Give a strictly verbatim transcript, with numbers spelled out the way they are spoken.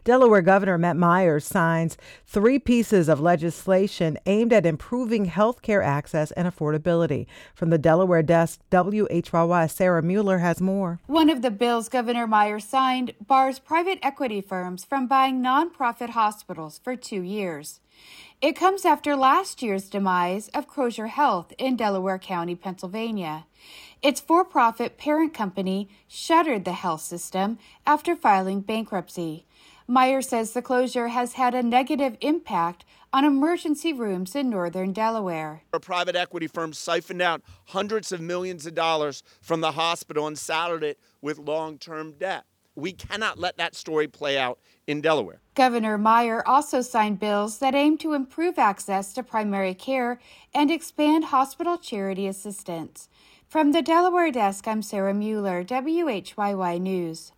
Delaware Governor Matt Myers signs three pieces of legislation aimed at improving health care access and affordability. From the Delaware desk, W H Y Y Sarah Mueller has more. One of the bills Governor Myers signed bars private equity firms from buying nonprofit hospitals for two years. It comes after last year's demise of Crozier Health in Delaware County, Pennsylvania. Its for-profit parent company shuttered the health system after filing bankruptcy. Myers says the closure has had a negative impact on emergency rooms in northern Delaware. A private equity firm siphoned out hundreds of millions of dollars from the hospital and saddled it with long-term debt. We cannot let that story play out in Delaware. Governor Meyer also signed bills that aim to improve access to primary care and expand hospital charity assistance. From the Delaware desk, I'm Sarah Mueller, W H Y Y News.